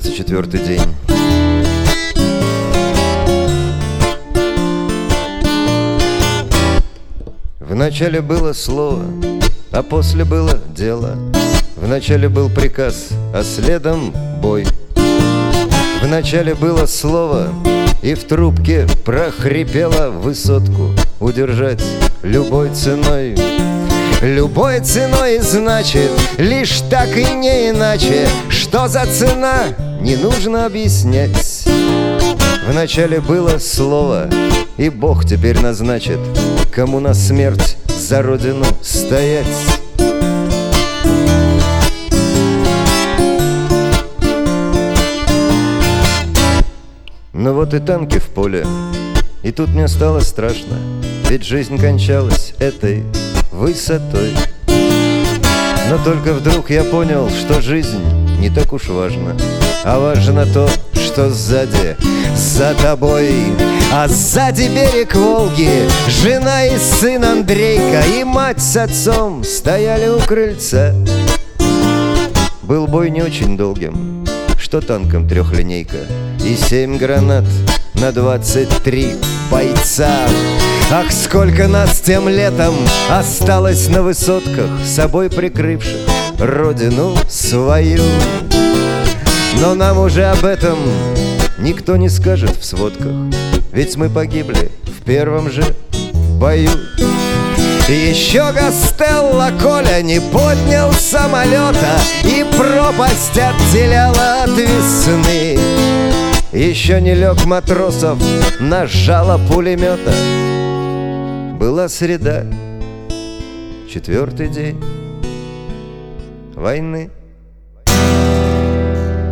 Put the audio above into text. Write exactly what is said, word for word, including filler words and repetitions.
называется «Четвертый день». Вначале было слово, а после было дело. Вначале был приказ, а следом бой. Вначале было слово, и в трубке прохрипела высотку удержать любой ценой. Любой ценой, значит, лишь так и не иначе. Что за цена, не нужно объяснять. Вначале было слово, и Бог теперь назначит, кому на смерть за родину стоять. Ну вот и танки в поле, и тут мне стало страшно, ведь жизнь кончалась этой высотой. Но только вдруг я понял, что жизнь не так уж важна, а важно то, что сзади, за тобой. А сзади берег Волги, жена и сын Андрейка, и мать с отцом стояли у крыльца. Был бой не очень долгим, что танком трехлинейка и семь гранат на двадцать три бойца. Ах, сколько нас тем летом осталось на высотках, собой прикрывших родину свою. Но нам уже об этом никто не скажет в сводках, ведь мы погибли в первом же бою. Еще Гастелло Коля не поднял самолета, и пропасть отделяла от весны. Еще не лег Матросов на жало пулемета. Была среда, четвертый день войны.